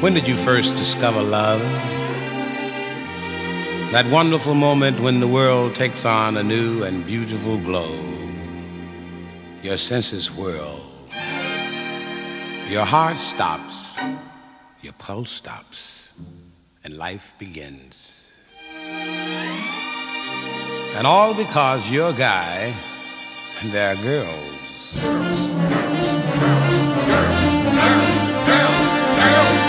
When did you first discover love? That wonderful moment when the world takes on a new and beautiful glow. Your senses whirl. Your heart stops. Your pulse stops. And life begins. And all because you're a guy and there are girls. Girls, girls, girls, girls, girls, girls, girls.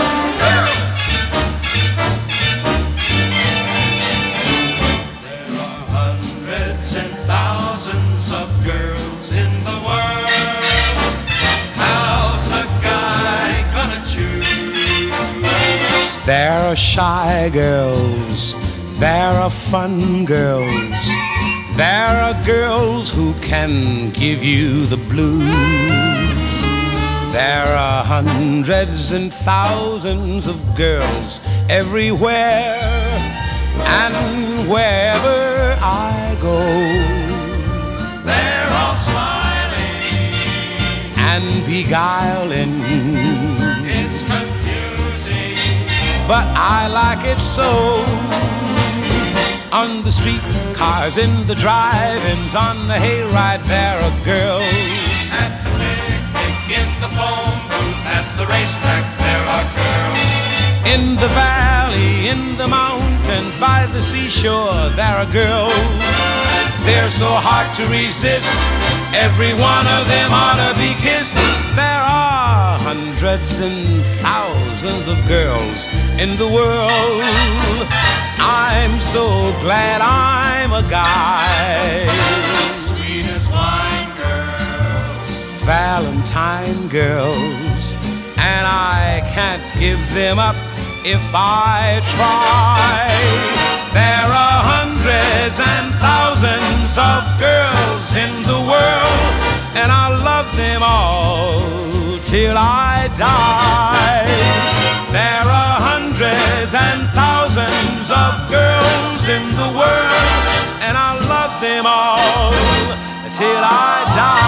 There are shy girls, there are fun girls, there are girls who can give you the blues. There are hundreds and thousands of girls everywhere, and wherever I go, they're all smiling and beguiling. It's confusing, but I like it so. On the street cars, in the drive-ins, on the hayride, there are girls. At the picnic, in the phone booth, at the racetrack, there are girls. In the valley, in the mountains, by the seashore, there are girls. They're so hard to resist, every one of them ought to be kissed. There are hundreds and thousands of girls in the world. I'm so glad I'm a guy. Sweetest wine girls, Valentine girls, and I can't give them up if I try. There are hundreds and thousands of girls in the world, and I love them all till I die. There are hundreds and thousands of girls in the world, and I love them all till I die.